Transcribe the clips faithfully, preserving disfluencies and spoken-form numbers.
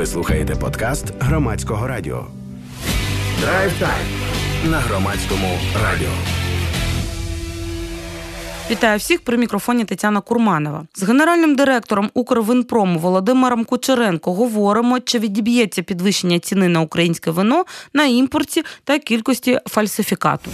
Ви слухаєте подкаст Громадського радіо. Драйв Тайм на Громадському радіо. Вітаю всіх, при мікрофоні Тетяна Курманова. З генеральним директором Укрвинпрому Володимиром Кучеренко говоримо, чи відіб'ється підвищення ціни на українське вино на імпорті та кількості фальсифікату.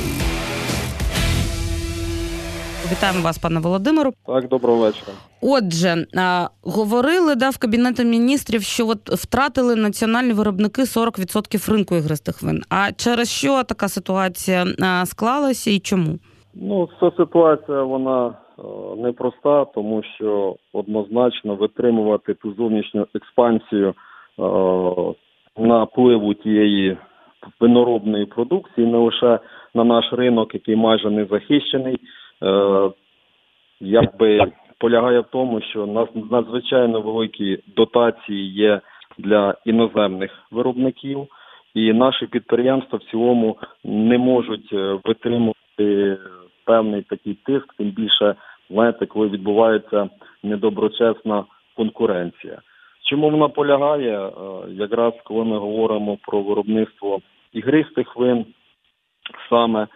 Вітаємо вас, пане Володимиру. Так, доброго вечора. Отже, а, говорили да, в Кабінеті міністрів, що от втратили національні виробники сорок відсотків ринку ігристих вин. А через що така ситуація а, склалася і чому? Ну, ця ситуація, вона е, непроста, тому що однозначно витримувати ту зовнішню експансію е, напливу тієї виноробної продукції не лише на наш ринок, який майже не захищений, е, якби полягає в тому, що надзвичайно великі дотації є для іноземних виробників, і наші підприємства в цілому не можуть витримувати певний такий тиск, тим більше, знаєте, коли відбувається недоброчесна конкуренція. Чому вона полягає? Якраз коли ми говоримо про виробництво ігристих вин, саме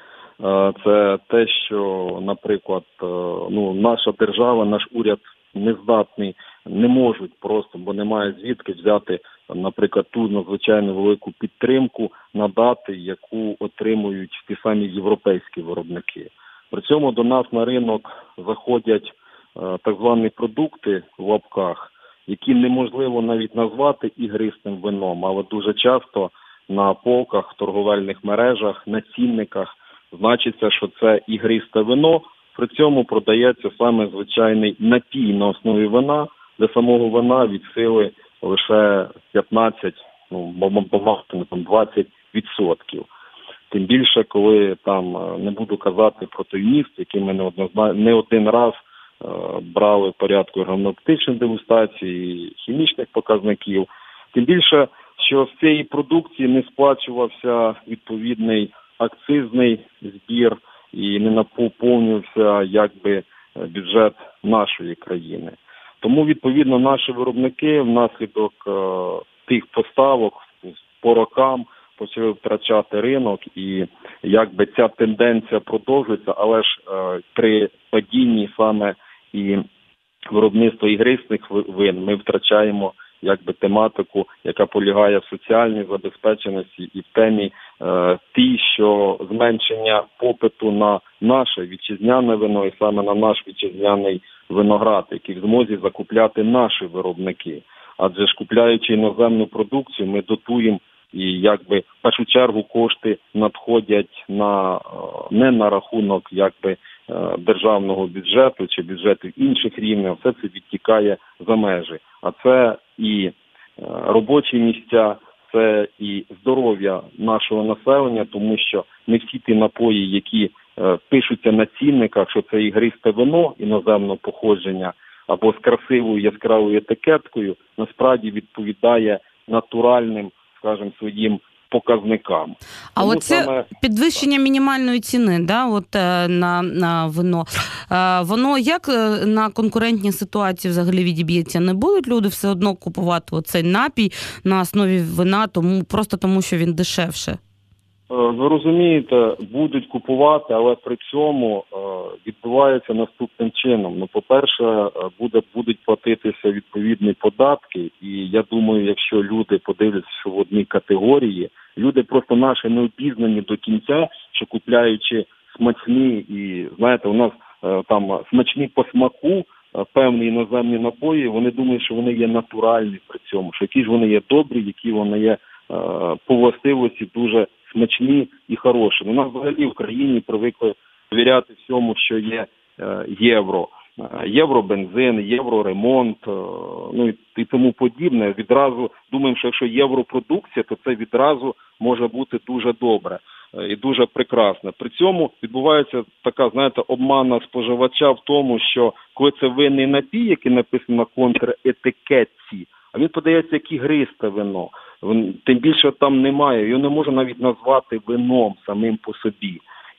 це те, що, наприклад, ну, наша держава, наш уряд не здатний, не можуть просто, бо немає звідки взяти, наприклад, ту надзвичайно велику підтримку надати, яку отримують ті самі європейські виробники. При цьому до нас на ринок заходять е, так звані продукти в лапках, які неможливо навіть назвати ігристим вином, але дуже часто на полках, в торговельних мережах, на цінниках значиться, що це ігристе вино, при цьому продається саме звичайний напій на основі вина, де самого вина від сили лише п'ятнадцять, ну, максимум двадцять відсотків. Тим більше, коли там, не буду казати про той міст, який ми не, не один раз е, брали в порядку органолептичної дегустації, хімічних показників. Тим більше, що з цієї продукції не сплачувався відповідний акцизний збір і не наповнювався якби бюджет нашої країни. Тому, відповідно, наші виробники внаслідок е, тих поставок по рокам почали втрачати ринок, і якби ця тенденція продовжується, але ж е, при падінні саме і виробництва ігристих вин ми втрачаємо якби тематику, яка полягає в соціальній забезпеченості і в темі е, ті, що зменшення попиту на наше вітчизняне вино і саме на наш вітчизняний виноград, який в змозі закупляти наші виробники. Адже ж купляючи іноземну продукцію, ми дотуємо і якби в першу чергу кошти надходять на не на рахунок якби державного бюджету чи бюджетів інших рівнів, все це відтікає за межі. А це і робочі місця, це і здоров'я нашого населення, тому що не всі ті напої, які пишуться на цінниках, що це ігристе вино іноземного походження або з красивою яскравою етикеткою, насправді відповідає натуральним, скажімо, своїм показникам. А Тому оце саме підвищення мінімальної ціни, да, от на, на вино, воно як на конкурентній ситуації взагалі відіб'ється? Не будуть люди все одно купувати оцей напій на основі вина, тому просто тому, що він дешевше? Ви розумієте, будуть купувати, але при цьому відбувається наступним чином. Ну, по-перше, буде, будуть платитися відповідні податки, і я думаю, якщо люди подивляться, що в одній категорії, люди просто наші не обізнані до кінця, що купляючи смачні і, знаєте, у нас там смачні по смаку, певні іноземні напої, вони думають, що вони є натуральні при цьому, що які ж вони є добрі, які вони є по властивості дуже смачні і хороші. У нас взагалі в країні привикли довіряти всьому, що є е, євро. Євробензин, євроремонт, е, ну і, і тому подібне. Відразу думаємо, що якщо європродукція, то це відразу може бути дуже добре е, і дуже прекрасно. При цьому відбувається така, знаєте, обмана споживача в тому, що коли це винний напій, який написано на контретикетці, а він подається як ігристе вино. Тим більше там немає, його не можна навіть назвати вином самим по собі.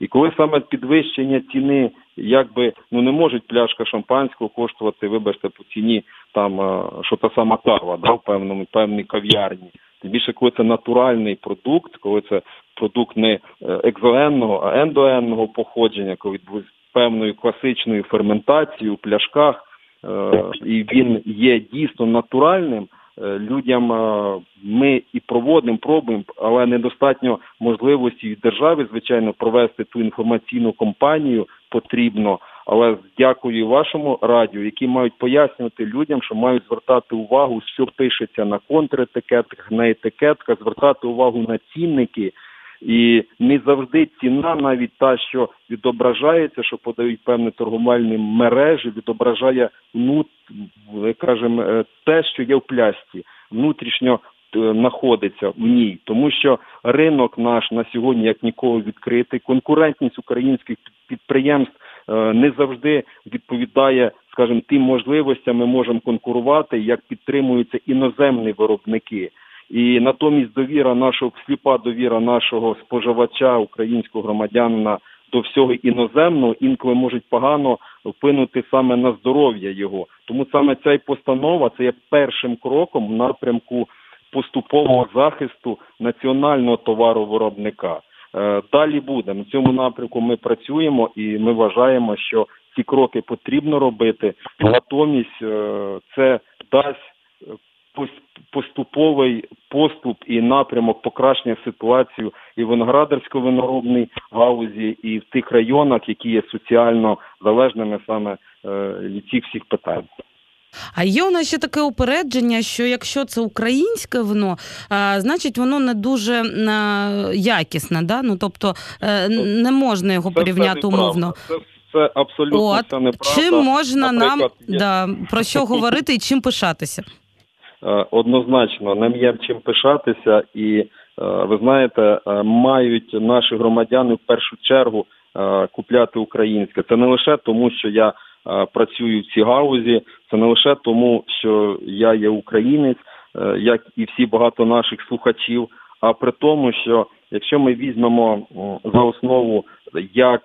І коли саме підвищення ціни, якби, ну не може пляшка шампанського коштувати, вибачте, по ціні, там, що та сама кава, да, в певному, певній кав'ярні. Тим більше, коли це натуральний продукт, коли це продукт не екзогенного, а ендогенного походження, коли відбувається певною класичною ферментацією у пляшках, е, і він є дійсно натуральним, е, людям е, ми і проводимо, пробуємо, але недостатньо можливості від держави, звичайно, провести ту інформаційну кампанію потрібно, але дякую вашому радіо, які мають пояснювати людям, що мають звертати увагу, що пишеться на контретикетках, на етикетках, звертати увагу на цінники. І не завжди ціна, навіть та, що відображається, що подають певні торговельні мережі, відображає внут, кажемо, те, що є в пляшці, внутрішньо знаходиться в ній. Тому що ринок наш на сьогодні як ніколи відкритий, конкурентність українських підприємств не завжди відповідає, скажімо, тим можливостям ми можемо конкурувати, як підтримуються іноземні виробники. І натомість довіра нашого, сліпа довіра нашого споживача, українського громадянина до всього іноземного інколи можуть погано вплинути саме на здоров'я його. Тому саме ця постанова – це є першим кроком в напрямку поступового захисту національного товаровиробника. Далі буде. На цьому напрямку ми працюємо і ми вважаємо, що ці кроки потрібно робити. Натомість це дасть поступовий поступ і напрямок покращення ситуації і в виноградарсько-виноробній галузі, і в тих районах, які є соціально залежними саме від цих всіх питань. А є у нас ще таке упередження, що якщо це українське вино, а, значить воно не дуже а, якісне, да? Ну, тобто не можна його це порівняти це умовно. Це, це абсолютно От, це неправда. Чим можна Наприклад, нам, є... да, про що говорити і чим пишатися? Однозначно, нам є чим пишатися і, ви знаєте, мають наші громадяни в першу чергу купляти українське. Це не лише тому, що я працюю в цій галузі, це не лише тому, що я є українець, як і всі багато наших слухачів, а при тому, що якщо ми візьмемо за основу, як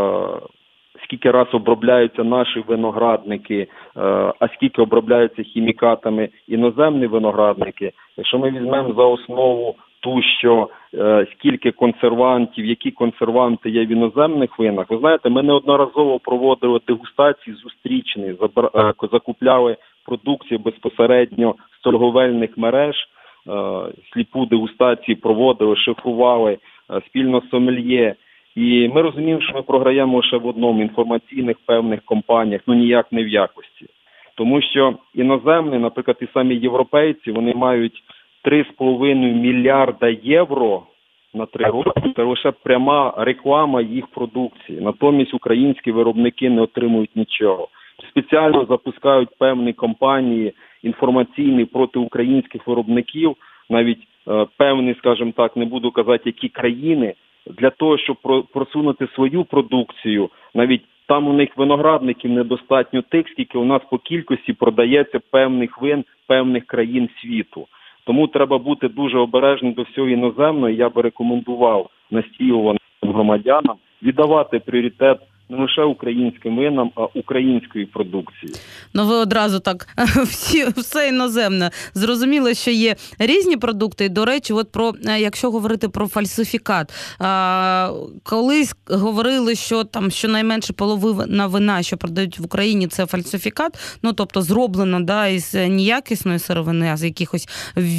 скільки раз обробляються наші виноградники, а скільки обробляються хімікатами іноземні виноградники. Якщо ми візьмемо за основу ту, що е, скільки консервантів, які консерванти є в іноземних винах, ви знаєте, ми неодноразово проводили дегустації зустрічні, забра, е, закупляли продукцію безпосередньо з торговельних мереж, е, сліпу дегустації проводили, шифрували е, спільно з сомельє. І ми розуміємо, що ми програємо лише в одному інформаційних певних компаніях, ну ніяк не в якості. Тому що іноземні, наприклад, і самі європейці, вони мають три з половиною мільярда євро на три роки. Це лише пряма реклама їх продукції. Натомість українські виробники не отримують нічого. Спеціально запускають певні компанії інформаційні проти українських виробників, навіть е, певні, скажімо так, не буду казати, які країни, для того, щоб просунути свою продукцію, навіть там у них виноградників недостатньо тих, скільки у нас по кількості продається певних вин певних країн світу. Тому треба бути дуже обережним до всього іноземного. Я би рекомендував настоюваним громадянам віддавати пріоритет не лише українським винам, а української продукції. Ну ви одразу так всі, все іноземне. Зрозуміло, що є різні продукти. І, до речі, от про, якщо говорити про фальсифікат, а, колись говорили, що там щонайменше половина вина, що продають в Україні, це фальсифікат, ну тобто зроблено, да, із неякісної сировини, а з якихось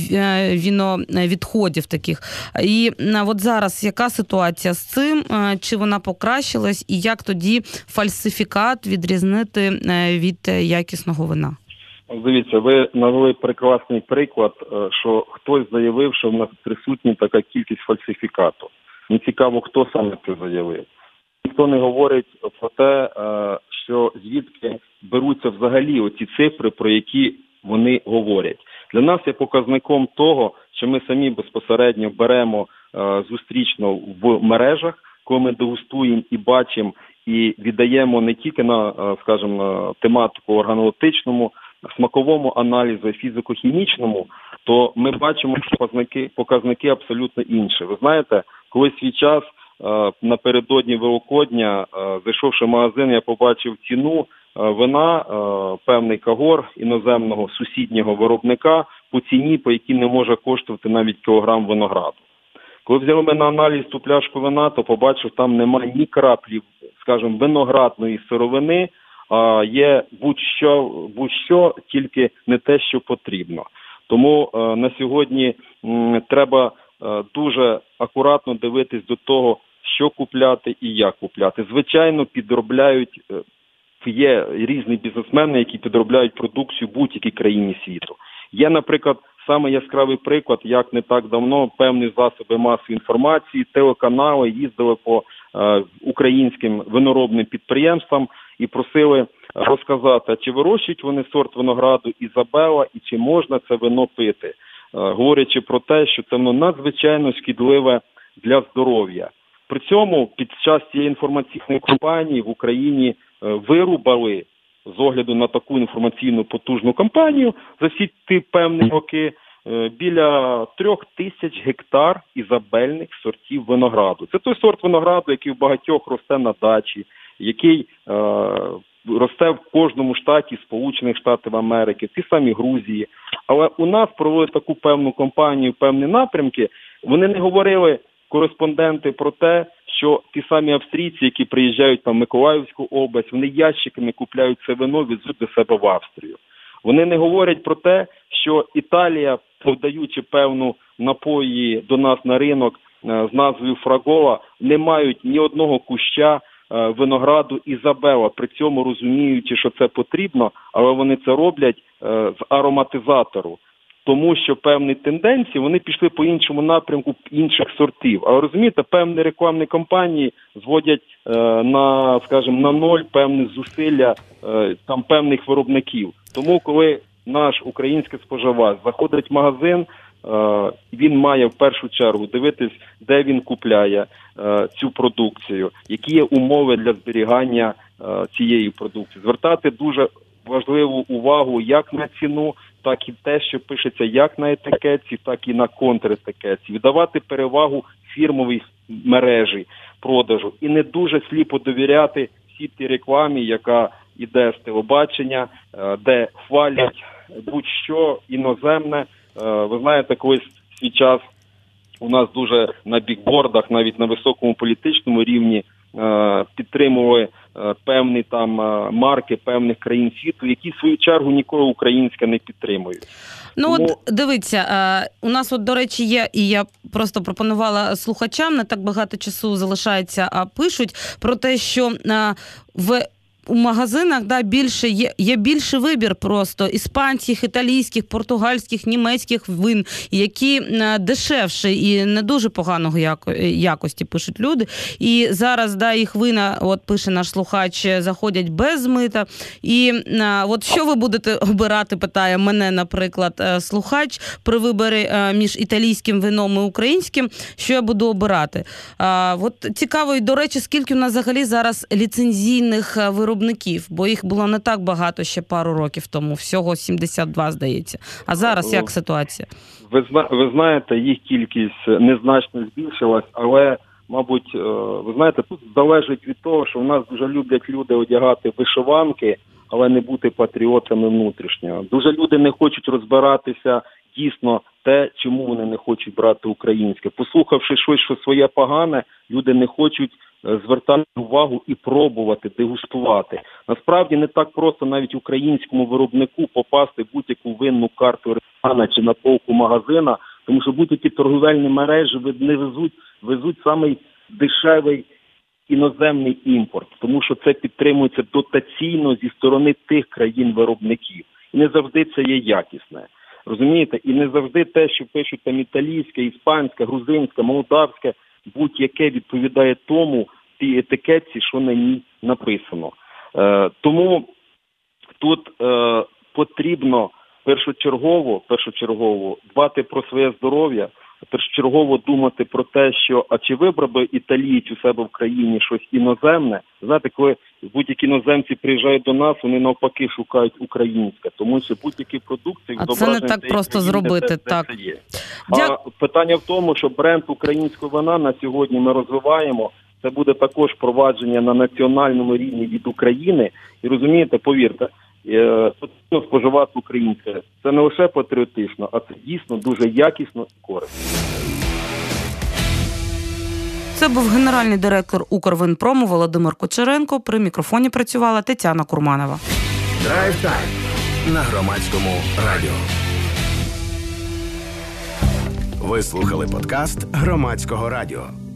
віновідходів таких. І от зараз яка ситуація з цим? Чи вона покращилась? І як тоді тоді фальсифікат відрізнити від якісного вина? Дивіться, ви навели прекрасний приклад, що хтось заявив, що в нас присутня така кількість фальсифікату. Мені цікаво, хто саме це заявив. Ніхто не говорить про те, що звідки беруться взагалі оці цифри, про які вони говорять. Для нас є показником того, що ми самі безпосередньо беремо зустрічно в мережах, коли ми дегустуємо і бачимо, і віддаємо не тільки на, скажімо, тематику органолептичному, смаковому аналізу, фізико-хімічному, то ми бачимо, що показники, показники абсолютно інші. Ви знаєте, коли свій час напередодні Великодня, зайшовши в магазин, я побачив ціну вина, певний кагор іноземного сусіднього виробника по ціні, по якій не може коштувати навіть кілограм винограду. Коли взяли ми на аналіз ту пляшку вина, то побачив, там немає ні краплі, скажімо, виноградної сировини, а є будь-що, будь-що, тільки не те, що потрібно. Тому е, на сьогодні м, треба е, дуже акуратно дивитись до того, що купляти і як купляти. Звичайно, підробляють, е, є різні бізнесмени, які підробляють продукцію в будь-якій країні світу. Є, наприклад, саме яскравий приклад, як не так давно певні засоби масової інформації, телеканали їздили по е, українським виноробним підприємствам і просили розказати, чи вирощують вони сорт винограду Ізабела і чи можна це вино пити, е, говорячи про те, що це воно надзвичайно шкідливе для здоров'я. При цьому під час цієї інформаційної кампанії в Україні е, вирубали, з огляду на таку інформаційну потужну кампанію, за всі ті певні роки, е, біля трьох тисяч гектар ізабельних сортів винограду. Це той сорт винограду, який в багатьох росте на дачі, який е, росте в кожному штаті Сполучених Штатів Америки, в тій самій Грузії. Але у нас провели таку певну кампанію, певні напрямки. Вони не говорили, кореспонденти, про те, що ті самі австрійці, які приїжджають там в Миколаївську область, вони ящиками купляють це вино, везуть до себе в Австрію. Вони не говорять про те, що Італія, подаючи певну напої до нас на ринок з назвою Фрагола, не мають ні одного куща винограду Ізабела, при цьому розуміючи, що це потрібно, але вони це роблять з ароматизатору. Тому що певні тенденції, вони пішли по іншому напрямку інших сортів. Але розумієте, певні рекламні кампанії зводять е, на, скажімо, на ноль певні зусилля е, там певних виробників. Тому, коли наш український споживач заходить в магазин, е, він має в першу чергу дивитись, де він купляє е, цю продукцію, які є умови для зберігання е, цієї продукції. Звертати дуже важливу увагу як на ціну, так і те, що пишеться як на етикетці, так і на контретикетці. Віддавати перевагу фірмовій мережі продажу. І не дуже сліпо довіряти всій тій рекламі, яка йде з телебачення, де хвалять будь-що іноземне. Ви знаєте, колись в свій час у нас дуже на бікбордах, навіть на високому політичному рівні, підтримували певні там марки певних країн світу, які в свою чергу ніколи українське не підтримують. Ну Тому... от дивіться, у нас от, до речі, є, і я просто пропонувала слухачам, не так багато часу залишається, а пишуть про те, що в у магазинах, да, більше є, є більший вибір просто іспанських, італійських, португальських, німецьких вин, які дешевші і не дуже поганого яко, якості, пишуть люди. І зараз, да, їх вина, от пише наш слухач, заходять без мита. І а, от що ви будете обирати, питає мене, наприклад, слухач, при виборі а, між італійським вином і українським, що я буду обирати? А, от цікаво, і, до речі, скільки у нас взагалі зараз ліцензійних виробників, бо їх було не так багато ще пару років тому, всього сімдесят два, здається. А зараз як ситуація? Ви, ви знаєте, їх кількість незначно збільшилась, але, мабуть, ви знаєте, тут залежить від того, що в нас дуже люблять люди одягати вишиванки, але не бути патріотами внутрішнього. Дуже люди не хочуть розбиратися дійсно те, чому вони не хочуть брати українське. Послухавши щось, що своє погане, люди не хочуть звертати увагу і пробувати, дегустувати. Насправді не так просто навіть українському виробнику попасти в будь-яку винну карту ресторана чи на полку магазина, тому що будь-які торговельні мережі не везуть, везуть самий дешевий іноземний імпорт, тому що це підтримується дотаційно зі сторони тих країн-виробників. І не завжди це є якісне. Розумієте? І не завжди те, що пишуть там італійське, іспанське, грузинське, молдавське, будь-яке відповідає тому, тій етикетці, що на ній написано. Е, тому тут е, потрібно першочергово, першочергово дбати про своє здоров'я, першочергово думати про те, що а чи вибрав би італієць у себе в країні щось іноземне. Знаєте, коли будь-які іноземці приїжджають до нас, вони навпаки шукають українське, тому що будь-які продукти... А це не так просто зробити, це, так. Це є. Дя... А питання в тому, що бренд українського вина на сьогодні ми розвиваємо. Це буде також впровадження на національному рівні від України. І розумієте, повірте, потрібно споживати українське. Це не лише патріотично, а це дійсно дуже якісно і корисно. Це був генеральний директор Укрвинпрому Володимир Кучеренко. При мікрофоні працювала Тетяна Курманова. Драйв Тайм на Громадському радіо. Ви слухали подкаст Громадського радіо.